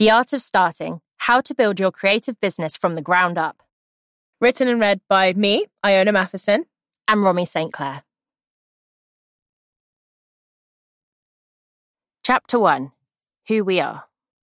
The Art of Starting, How to Build Your Creative Business from the Ground Up. Written and read by me, Iona Matheson. And Romy St. Clair. Chapter 1. Who We Are.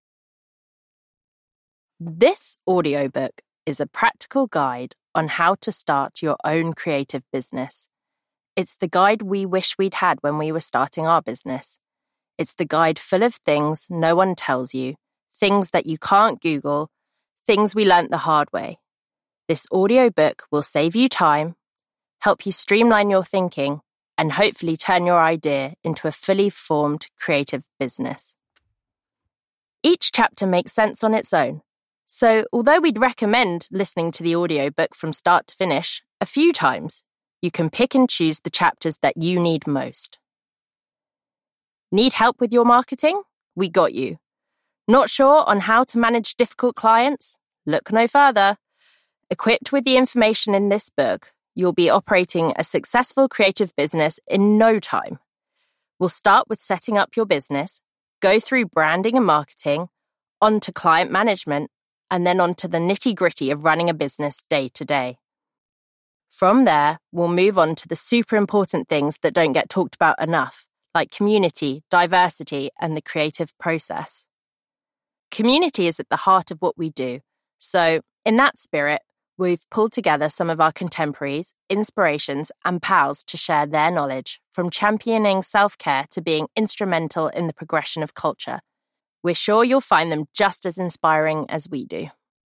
This audiobook is a practical guide on how to start your own creative business. It's the guide we wish we'd had when we were starting our business. It's the guide full of things no one tells you, things that you can't Google, things we learnt the hard way. This audiobook will save you time, help you streamline your thinking, and hopefully turn your idea into a fully formed creative business. Each chapter makes sense on its own, so although we'd recommend listening to the audiobook from start to finish a few times, you can pick and choose the chapters that you need most. Need help with your marketing? We got you. Not sure on how to manage difficult clients? Look no further. Equipped with the information in this book, you'll be operating a successful creative business in no time. We'll start with setting up your business, go through branding and marketing, on to client management, and then on to the nitty-gritty of running a business day to day. From there, we'll move on to the super important things that don't get talked about enough, like community, diversity, and the creative process. Community is at the heart of what we do, so in that spirit, we've pulled together some of our contemporaries, inspirations, and pals to share their knowledge, from championing self-care to being instrumental in the progression of culture. We're sure you'll find them just as inspiring as we do.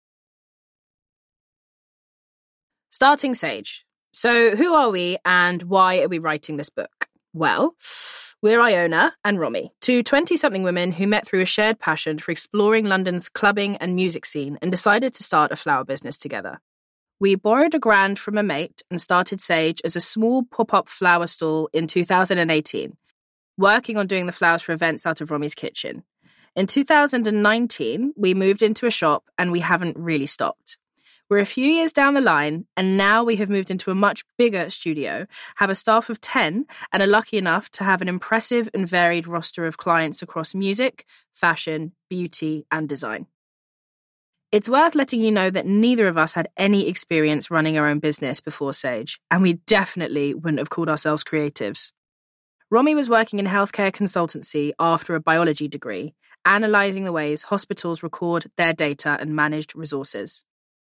Starting Sage. So who are we and why are we writing this book? Well, we're Iona and Romy, two 20-something women who met through a shared passion for exploring London's clubbing and music scene and decided to start a flower business together. We borrowed $1,000 from a mate and started Sage as a small pop-up flower stall in 2018, working on doing the flowers for events out of Romy's kitchen. In 2019, we moved into a shop and we haven't really stopped. We're a few years down the line, and now we have moved into a much bigger studio, have a staff of 10, and are lucky enough to have an impressive and varied roster of clients across music, fashion, beauty, and design. It's worth letting you know that neither of us had any experience running our own business before Sage, and we definitely wouldn't have called ourselves creatives. Romy was working in healthcare consultancy after a biology degree, analysing the ways hospitals record their data and managed resources.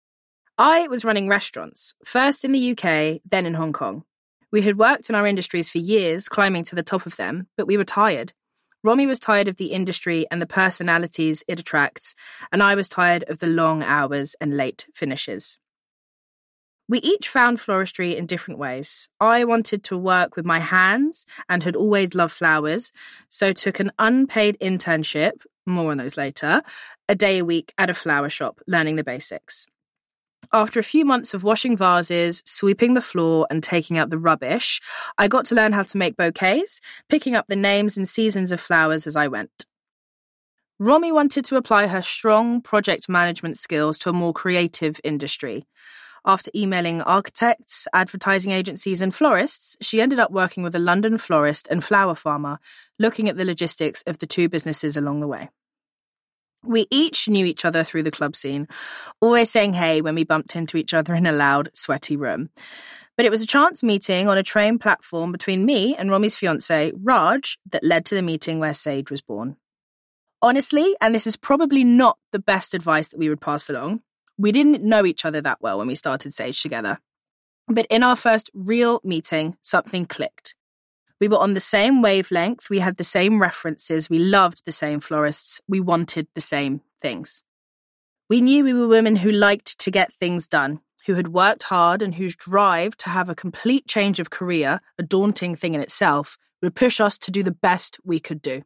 I was running restaurants, first in the UK, then in Hong Kong. We had worked in our industries for years, climbing to the top of them, but we were tired. Romy was tired of the industry and the personalities it attracts, and I was tired of the long hours and late finishes. We each found floristry in different ways. I wanted to work with my hands and had always loved flowers, so took an unpaid internship, more on those later, a day a week at a flower shop, learning the basics. After a few months of washing vases, sweeping the floor, and taking out the rubbish, I got to learn how to make bouquets, picking up the names and seasons of flowers as I went. Romy wanted to apply her strong project management skills to a more creative industry. After emailing architects, advertising agencies, and florists, she ended up working with a London florist and flower farmer, looking at the logistics of the two businesses along the way. We each knew each other through the club scene, always saying hey when we bumped into each other in a loud, sweaty room. But it was a chance meeting on a train platform between me and Romy's fiancé, Raj, that led to the meeting where Sage was born. Honestly, and this is probably not the best advice that we would pass along, we didn't know each other that well when we started Sage together. But in our first real meeting, something clicked. We were on the same wavelength, we had the same references, we loved the same florists, we wanted the same things. We knew we were women who liked to get things done, who had worked hard and whose drive to have a complete change of career, a daunting thing in itself, would push us to do the best we could do.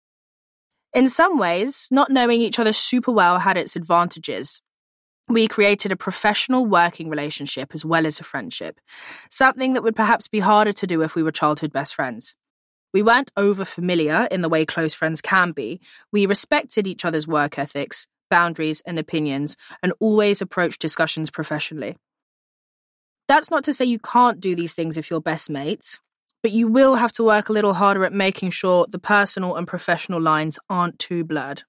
In some ways, not knowing each other super well had its advantages. We created a professional working relationship as well as a friendship, something that would perhaps be harder to do if we were childhood best friends. We weren't over-familiar in the way close friends can be. We respected each other's work ethics, boundaries, and opinions, and always approached discussions professionally. That's not to say you can't do these things if you're best mates, but you will have to work a little harder at making sure the personal and professional lines aren't too blurred.